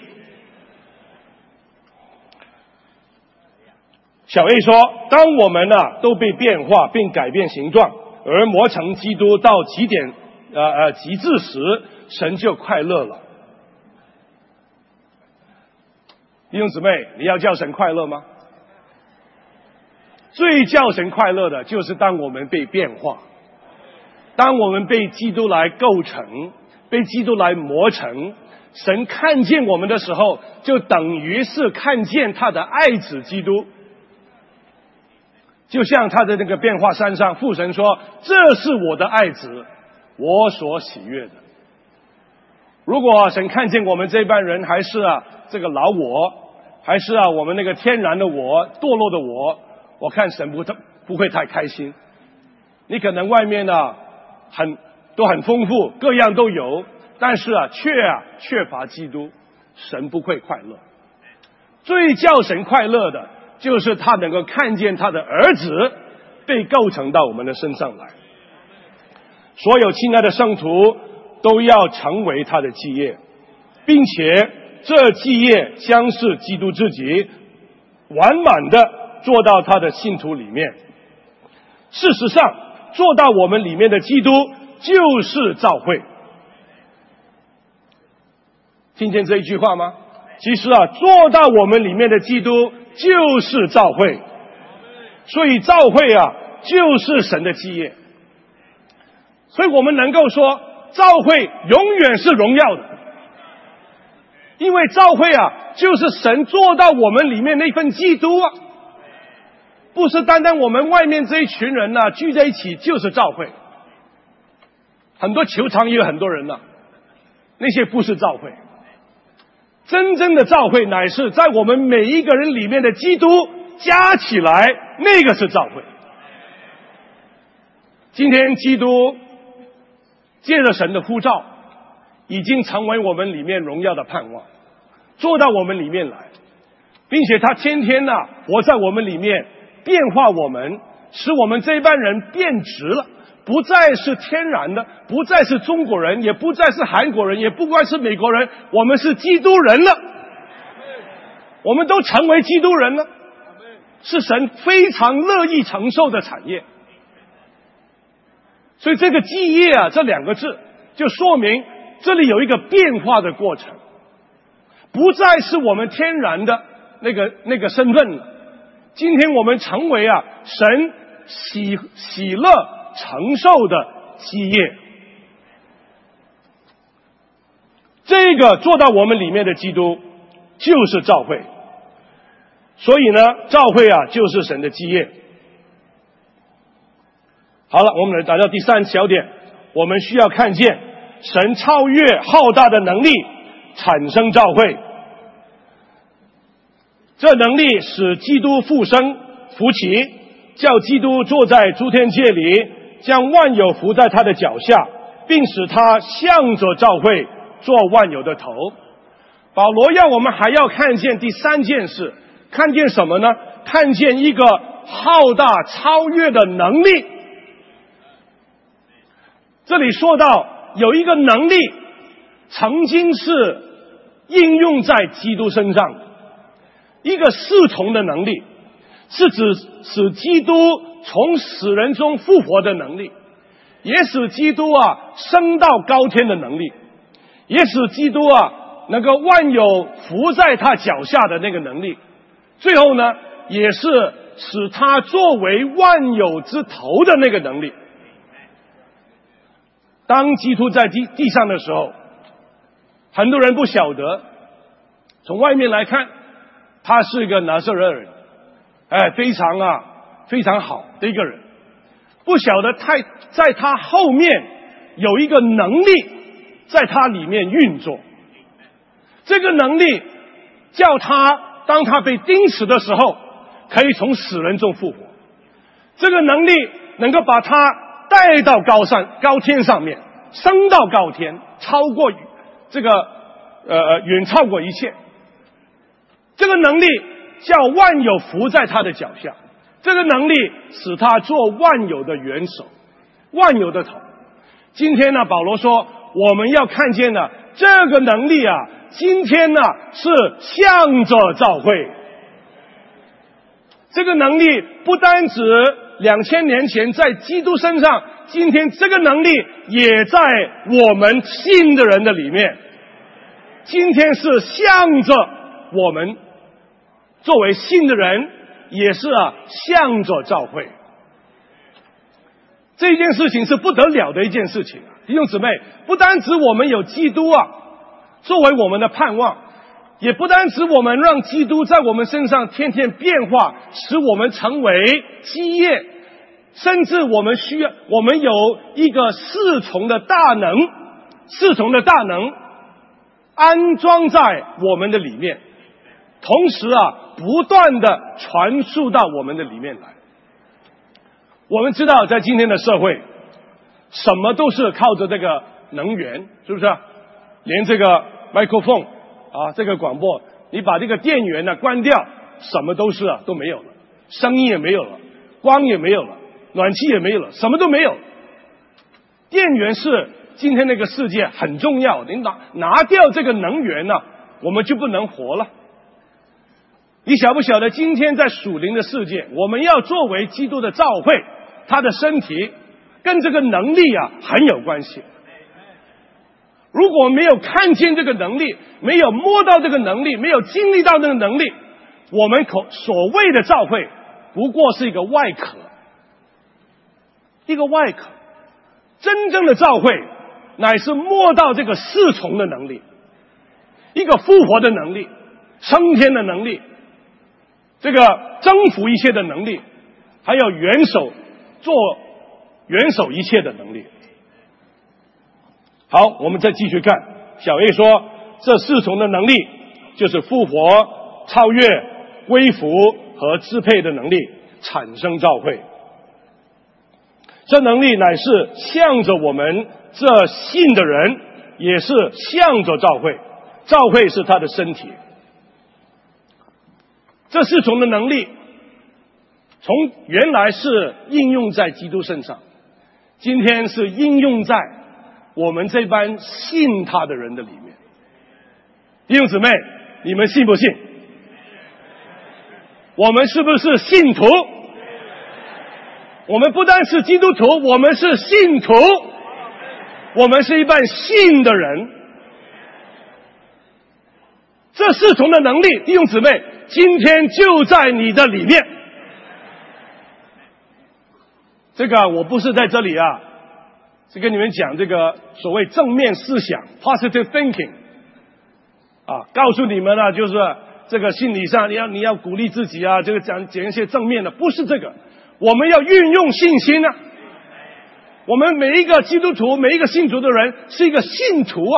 小 A 说，当我们啊都被变化并改变形状，而磨成基督到极点呃呃极致时，神就快乐了。弟兄姊妹，你要叫神快乐吗？最叫神快乐的就是当我们被变化，当我们被基督来构成，被基督来磨成，神看见我们的时候，就等于是看见他的爱子基督。就像他的那个变化山上，父神说，这是我的爱子，我所喜悦的。如果神看见我们这班人还是啊这个老我，还是啊我们那个天然的我，堕落的我，我看神不不会太开心。你可能外面呢很都很丰富，各样都有，但是啊却啊缺乏基督，神不会快乐。最叫神快乐的就是他能够看见他的儿子被构成到我们的身上来。所有亲爱的圣徒都要成为他的基业，并且这基业将是基督自己完满的做到他的信徒里面。事实上，做到我们里面的基督就是教会。听见这一句话吗？其实啊，做到我们里面的基督就是教会，所以教会啊就是神的基业。所以我们能够说，教会永远是荣耀的，因为教会啊就是神做到我们里面那份基督啊，不是单单我们外面这一群人啊聚在一起就是教会。很多球场也有很多人啊，那些不是教会。真正的教会乃是在我们每一个人里面的基督加起来，那个是教会。今天基督借着神的呼召，已经成为我们里面荣耀的盼望，做到我们里面来，并且他天天啊活在我们里面，变化我们，使我们这一班人变直了，不再是天然的，不再是中国人，也不再是韩国人，也不再是美国人，我们是基督人了，我们都成为基督人了，是神非常乐意承受的产业。所以这个基业啊这两个字就说明这里有一个变化的过程，不再是我们天然的那个那个身份了，今天我们成为啊神喜喜乐承受的基业。这个做到我们里面的基督就是教会，所以呢教会啊就是神的基业。好了，我们来来到第三小点，我们需要看见神超越浩大的能力产生教会，这能力使基督复生扶起，叫基督坐在诸天界里，将万有伏在他的脚下，并使他向着教会做万有的头。保罗要我们还要看见第三件事，看见什么呢？看见一个浩大超越的能力。这里说到有一个能力曾经是应用在基督身上的，一个侍从的能力，是指使基督从死人中复活的能力，也使基督啊升到高天的能力，也使基督啊能够万有伏在他脚下的那个能力，最后呢，也是使他作为万有之头的那个能力。当基督在地地上的时候，很多人不晓得，从外面来看，他是一个拿撒勒人，哎，非常啊，非常好的一个人，不晓得他在他后面有一个能力在他里面运作，这个能力叫他当他被钉死的时候，可以从死人中复活，这个能力能够把他带到高山高天上面，升到高天，超过这个呃远超过一切。这个能力叫万有伏在他的脚下，这个能力使他做万有的元首，万有的头。今天呢，保罗说我们要看见呢，这个能力啊，今天呢是向着教会。这个能力不单指两千年前在基督身上，今天这个能力也在我们信的人的里面。今天是向着我们作为信的人，也是啊向着教会。这件事情是不得了的一件事情啊，弟兄姊妹，不单指我们有基督啊作为我们的盼望，也不单指我们让基督在我们身上天天变化，使我们成为基业，甚至我们需要我们有一个四重的大能，四重的大能安装在我们的里面，同时啊不断的传输到我们的里面来。我们知道在今天的社会，什么都是靠着这个能源，是不是啊？连这个 microphone 啊，这个广播，你把这个电源呢关掉，什么都是啊都没有了，声音也没有了，光也没有了，暖气也没有了，什么都没有。电源是今天那个世界很重要，你拿拿掉这个能源呢，我们就不能活了。你晓不晓得今天在属灵的世界，我们要作为基督的教会，他的身体跟这个能力啊很有关系。如果没有看见这个能力，没有摸到这个能力，没有经历到这个能力，我们口所谓的教会不过是一个外壳，一个外壳。真正的教会乃是摸到这个四重的能力，一个复活的能力，升天的能力，这个征服一切的能力，还有元首做元首一切的能力。好，我们再继续看小 A 说，这四重的能力就是复活、超越、恢复和支配的能力，产生教会。这能力乃是向着我们这信的人，也是向着教会，教会是他的身体。这四重的能力从原来是应用在基督身上，今天是应用在我们这班信他的人的里面。弟兄姊妹，你们信不信？我们是不是信徒？我们不单是基督徒，我们是信徒，我们是一班信的人。这四重的能力，弟兄姊妹，今天就在你的里面。这个我不是在这里啊是跟你们讲这个所谓正面思想 positive thinking 啊，告诉你们啊，就是这个心理上你要你要鼓励自己啊，这个讲讲一些正面的，不是这个。我们要运用信心啊，我们每一个基督徒，每一个信主的人是一个信徒啊。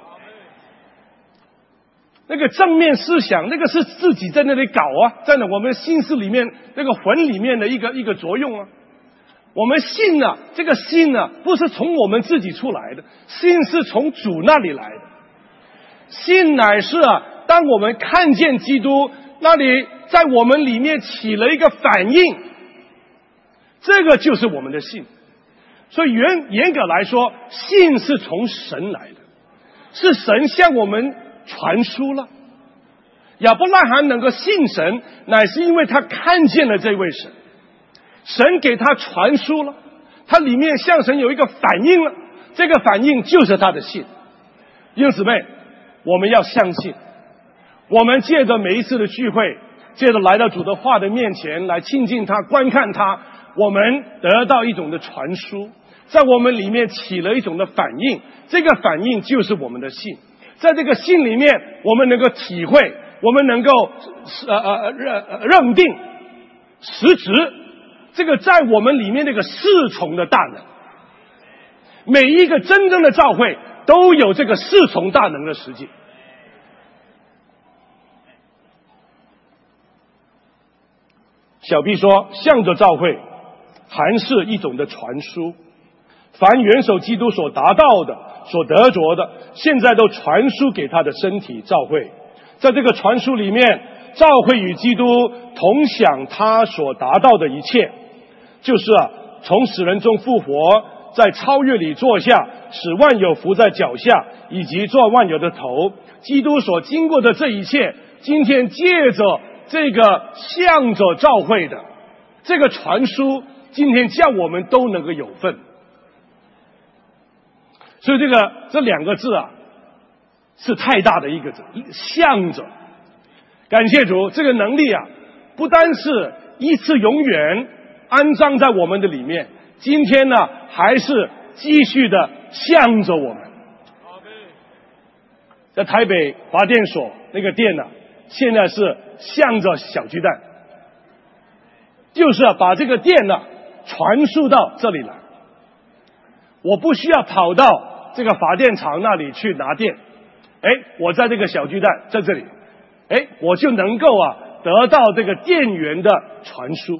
那个正面思想，那个是自己在那里搞啊，在那我们心思里面那个魂里面的一个一个作用啊。我们信呢、啊，这个信呢、啊，不是从我们自己出来的，信是从主那里来的。信乃是啊，当我们看见基督，那里在我们里面起了一个反应，这个就是我们的信。所以严严格来说，信是从神来的，是神向我们传输了。亚伯拉罕能够信神，乃是因为他看见了这位神，神给他传输了，他里面向神有一个反应了，这个反应就是他的信。弟兄姊妹， 我们要相信，我们借着每一次的聚会，借着来到主的话的面前来亲近他、观看他，我们得到一种的传输，在我们里面起了一种的反应，这个反应就是我们的信。在这个信里面，我们能够体会，我们能够呃呃认认定实质这个在我们里面这个四重的大能。每一个真正的教会都有这个四重大能的实际。小 B 说，向着教会还是一种的传输，凡元首基督所达到的、所得着的，现在都传输给他的身体教会。在这个传输里面，教会与基督同享他所达到的一切，就是啊，从死人中复活，在超越里坐下，使万有伏在脚下，以及做万有的头。基督所经过的这一切，今天借着这个向着教会的这个传输，今天叫我们都能够有份。所以这个这两个字啊，是太大的一个字，向着。感谢主，这个能力啊，不单是一次永远安装在我们的里面，今天呢，还是继续的向着我们。在台北华电所那个店呢、啊，现在是向着小巨蛋，就是啊，把这个电呢、啊、传输到这里来。我不需要跑到这个发电厂那里去拿电，哎，我在这个小巨蛋在这里，哎，我就能够啊得到这个电源的传输。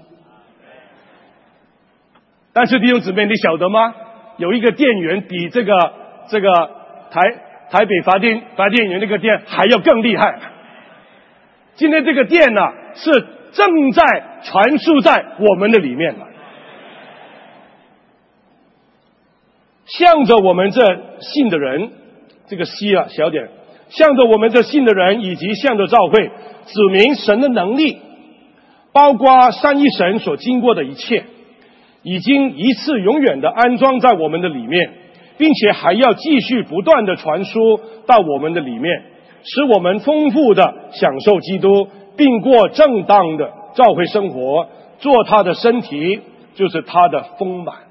但是弟兄姊妹，你晓得吗？有一个电源比这个这个台台北发电发电源那个电还要更厉害。今天这个电呢、啊，是正在传输在我们的里面了。向着我们这信的人，这个西啊小点，向着我们这信的人，以及向着教会，指明神的能力，包括三一神所经过的一切，已经一次永远的安装在我们的里面，并且还要继续不断的传输到我们的里面，使我们丰富的享受基督，并过正当的教会生活，做他的身体，就是他的丰满。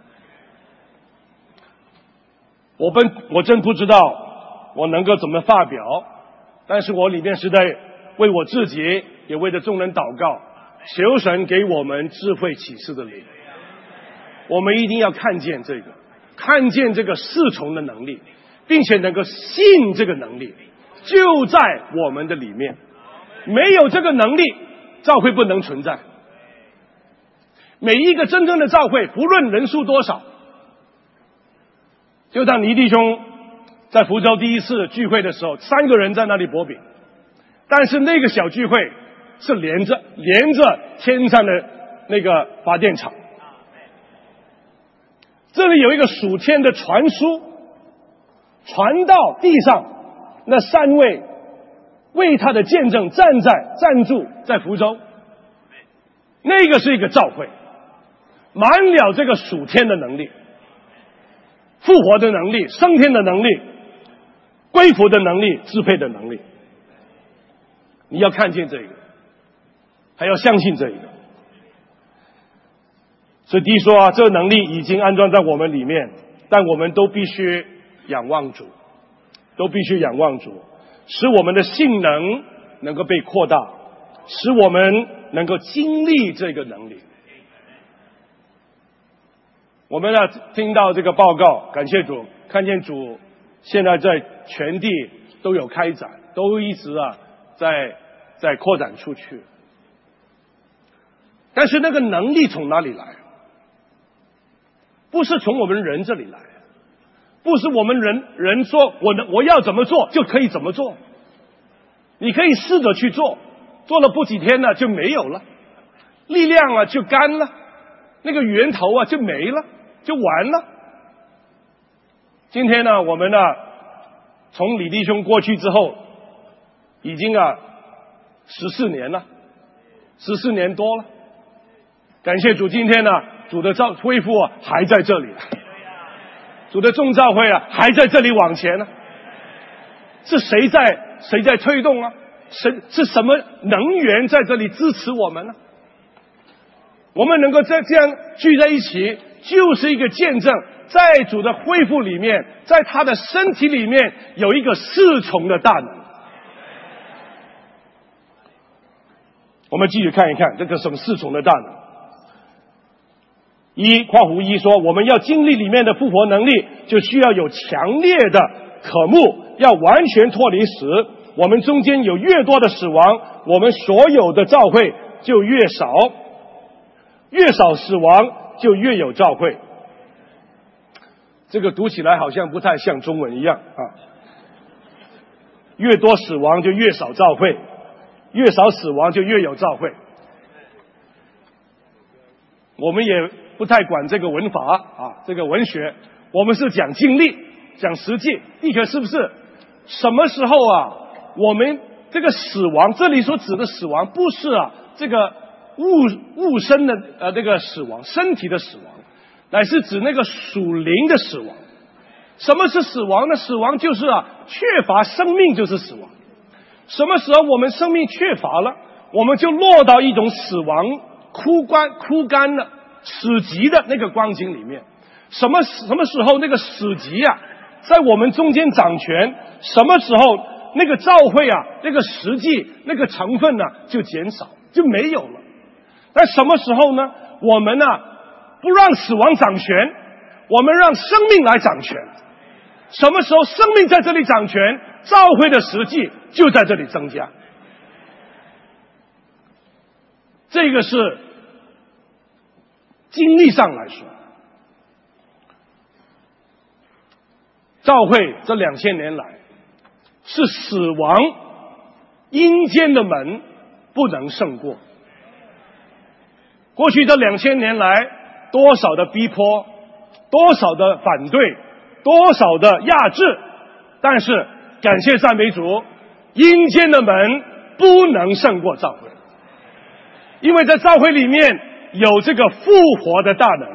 我本我真不知道我能够怎么发表，但是我里面是在为我自己，也为着众人祷告，求神给我们智慧启示的灵。我们一定要看见这个，看见这个四重的能力，并且能够信这个能力就在我们的里面。没有这个能力，教会不能存在。每一个真正的教会，不论人数多少，就当倪弟兄在福州第一次聚会的时候，三个人在那里擘饼，但是那个小聚会是连着连着天上的那个发电厂。这里有一个属天的传输，传到地上，那三位为他的见证站在站住在福州，那个是一个教会，满了这个属天的能力，复活的能力，升天的能力，归服的能力，支配的能力。你要看见这个，还要相信这个。所以第一说啊，这个能力已经安装在我们里面，但我们都必须仰望主，都必须仰望主，使我们的性能能够被扩大，使我们能够经历这个能力。我们呢听到这个报告，感谢主，看见主现在在全地都有开展，都一直啊在在扩展出去。但是那个能力从哪里来？不是从我们人这里来，不是我们人人说我能我要怎么做就可以怎么做。你可以试着去做，做了不几天呢就没有了，力量啊就干了，那个源头啊就没了，就完了。今天呢，我们呢从李弟兄过去之后，已经啊十四年了，十四年多了。感谢主，今天呢，主的召恢复啊还在这里，主的众召会啊还在这里往前呢。 是谁在谁在推动啊？是是什么能源在这里支持我们呢？我们能够在这样聚在一起，就是一个见证，在主的恢复里面，在他的身体里面有一个四重的大能。我们继续看一看这个什么四重的大能。一括弧一说，我们要经历里面的复活能力，就需要有强烈的渴慕，要完全脱离死。我们中间有越多的死亡，我们所有的召会就越少，越少死亡就越有召会。这个读起来好像不太像中文一样啊。越多死亡就越少召会，越少死亡就越有召会。我们也不太管这个文法啊，这个文学，我们是讲经历，讲实际。立刻是不是？什么时候啊？我们这个死亡，这里所指的死亡，不是啊这个物物身的呃这个死亡，身体的死亡，乃是指那个属灵的死亡。什么是死亡呢？死亡就是啊缺乏生命，就是死亡。什么时候我们生命缺乏了，我们就落到一种死亡、枯干、枯干的死寂的那个光景里面。什么什么时候那个死寂啊，在我们中间掌权？什么时候那个召会啊，那个实际那个成分呢、啊、就减少，就没有了？那什么时候呢？我们呢、啊、不让死亡掌权，我们让生命来掌权。什么时候生命在这里掌权，召会的实际就在这里增加。这个是经历上来说，召会这两千年来是死亡阴间的门不能胜过。过去这两千年来，多少的逼迫，多少的反对，多少的压制，但是感谢赞美主，阴间的门不能胜过召会，因为在召会里面有这个复活的大能。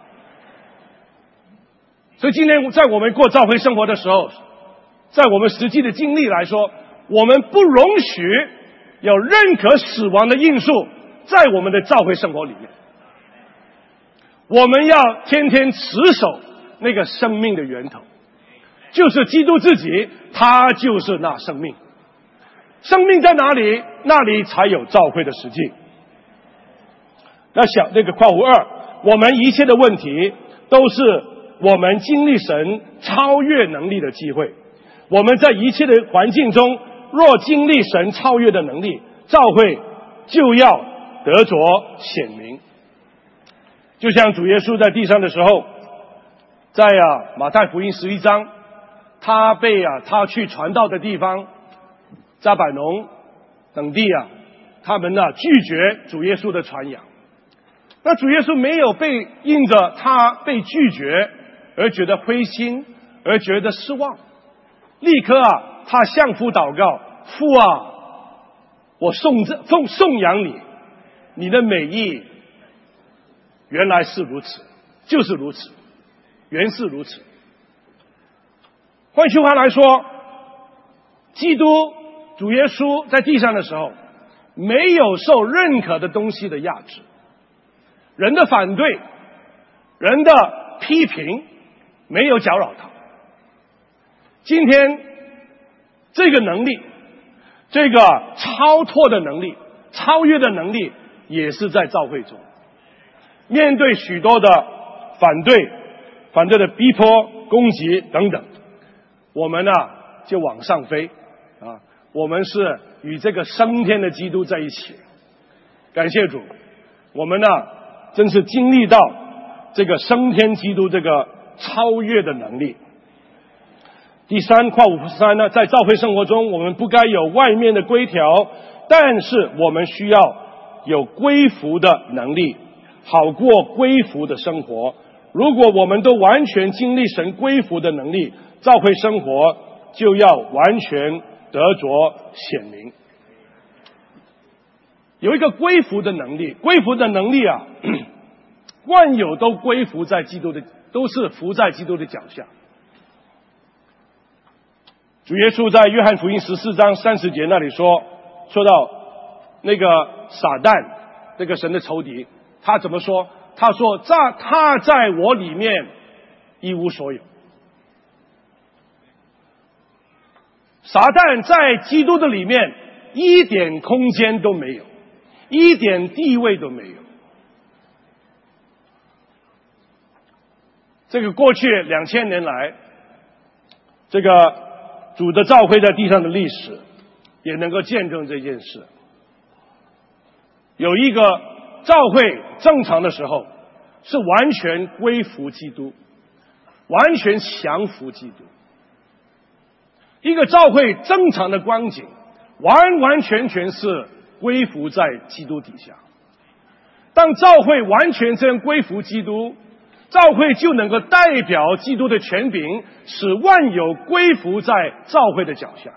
所以今天在我们过召会生活的时候，在我们实际的经历来说，我们不容许有任何死亡的因素在我们的召会生活里面。我们要天天持守那个生命的源头，就是基督自己，他就是那生命。生命在哪里，那里才有召会的实际。那小那个括弧二，我们一切的问题都是我们经历神超越能力的机会。我们在一切的环境中，若经历神超越的能力，召会就要得着显明。就像主耶稣在地上的时候，在啊马太福音十一章，他被啊他去传道的地方迦百农等地啊，他们呢、啊、拒绝主耶稣的传扬。那主耶稣没有被因着他被拒绝而觉得灰心，而觉得失望，立刻啊他向父祷告，父啊，我颂颂颂扬你，你的美意原来是如此，就是如此，原是如此。换句话来说，基督主耶稣在地上的时候，没有受任何的东西的压制，人的反对，人的批评没有搅扰他。今天这个能力，这个超脱的能力，超越的能力，也是在召会中。面对许多的反对，反对的逼迫、攻击等等，我们呢、啊、就往上飞啊！我们是与这个升天的基督在一起。感谢主，我们呢真是经历到这个升天基督这个超越的能力。第三，括弧三呢，在召会生活中，我们不该有外面的规条，但是我们需要有归服的能力，好过归服的生活。如果我们都完全经历神归服的能力，召会生活就要完全得着显明。有一个归服的能力，归服的能力啊，万有都归服在基督的，都是服在基督的脚下。 主耶稣在约翰福音十四章三十节那里说，说到那个撒旦，那个神的仇敌，他怎么说？他说在他在我里面一无所有。撒旦在基督的里面一点空间都没有，一点地位都没有。这个过去两千年来，这个主的召会在地上的历史也能够见证这件事。有一个召会正常的时候是完全归服基督，完全降服基督。一个召会正常的光景完完全全是归服在基督底下。当召会完全这样归服基督，召会就能够代表基督的权柄，使万有归服在召会的脚下。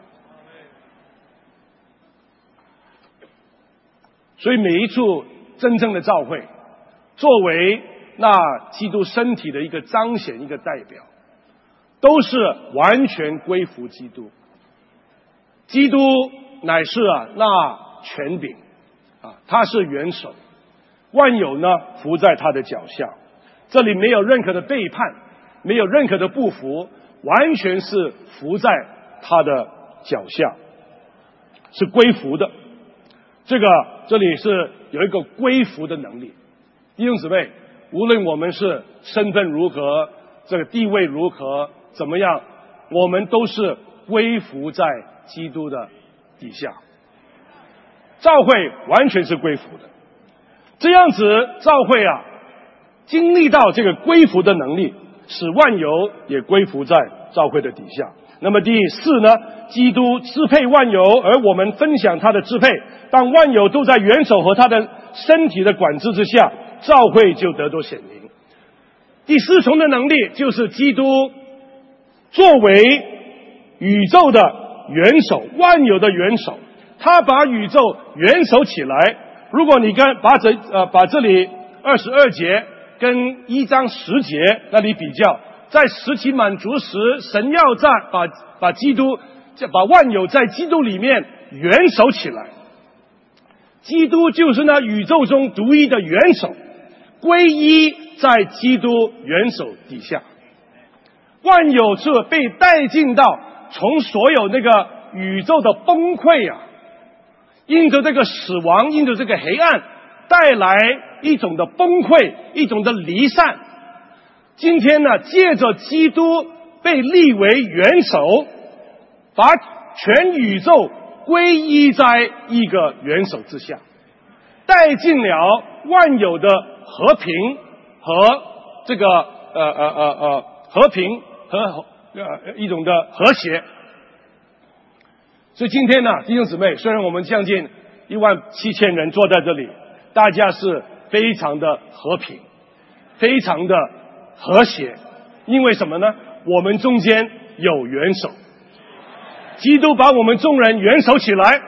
所以每一处真正的召会，作为那基督身体的一个彰显，一个代表，都是完全归服基督。基督乃是啊那权柄啊，他是元首，万有呢服在他的脚下。这里没有任何的背叛，没有任何的不服，完全是服在他的脚下，是归服的。这个这里是有一个归服的能力。弟兄姊妹，无论我们是身份如何，这个地位如何，怎么样，我们都是归服在基督的底下。召会完全是归服的。这样子召会啊，经历到这个归服的能力，使万有也归服在召会的底下。那么第四呢，基督支配万有，而我们分享他的支配。当万有都在元首和他的身体的管制之下，召会就得到显明。第四重的能力就是基督作为宇宙的元首，万有的元首，他把宇宙元首起来。如果你跟把这呃把这里二十二节跟一章十节那里比较，在时期满足时，神要在把把基督把万有在基督里面元首起来。基督就是那宇宙中独一的元首，归一在基督元首底下。万有是被带进到从所有那个宇宙的崩溃啊，因着这个死亡，因着这个黑暗，带来一种的崩溃，一种的离散。今天呢，借着基督被立为元首，把全宇宙归依在一个元首之下，带进了万有的和平和这个呃呃呃呃和平和呃一种的和谐。所以今天呢，弟兄姊妹，虽然我们将近一万七千人坐在这里，大家是非常的和平，非常的和谐，因为什么呢？我们中间有元首，基督把我们众人元首起来。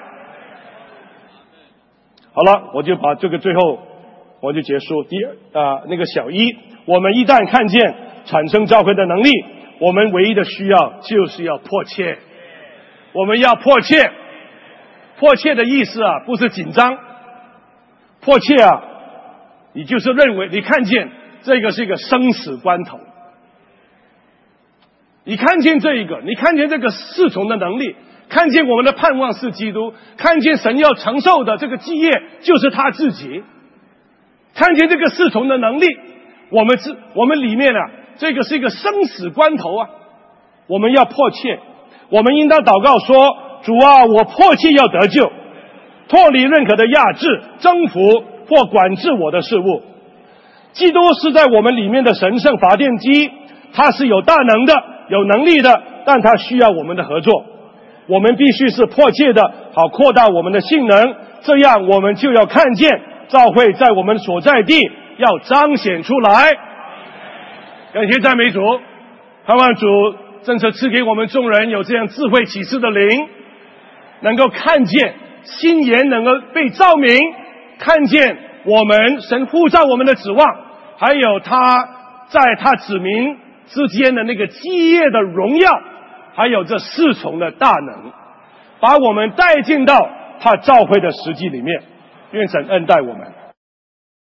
好了，我就把这个最后我就结束。第二啊、呃，那个小一，我们一旦看见产生召会的能力，我们唯一的需要就是要迫切，我们要迫切。迫切的意思啊，不是紧张，迫切啊，你就是认为你看见这个是一个生死关头，你看见这一个，你看见这个四重的能力，看见我们的盼望是基督，看见神要承受的这个基业就是他自己，看见这个四重的能力，我们是我们里面啊，这个是一个生死关头啊，我们要迫切，我们应当祷告说，主啊，我迫切要得救，脱离任何的压制、征服或管制我的事物。基督是在我们里面的神圣发电机，他是有大能的，有能力的，但他需要我们的合作。我们必须是迫切的，好扩大我们的性能，这样我们就要看见召会在我们所在地要彰显出来。感谢赞美主，盼望主真是赐给我们众人有这样智慧启示的灵，能够看见心眼能够被照明，看见我们神呼召我们的指望，还有他在他子民之间的那个基业的荣耀， 还有这四重的大能，把我们带进到他召会的实际里面。愿神恩待我们。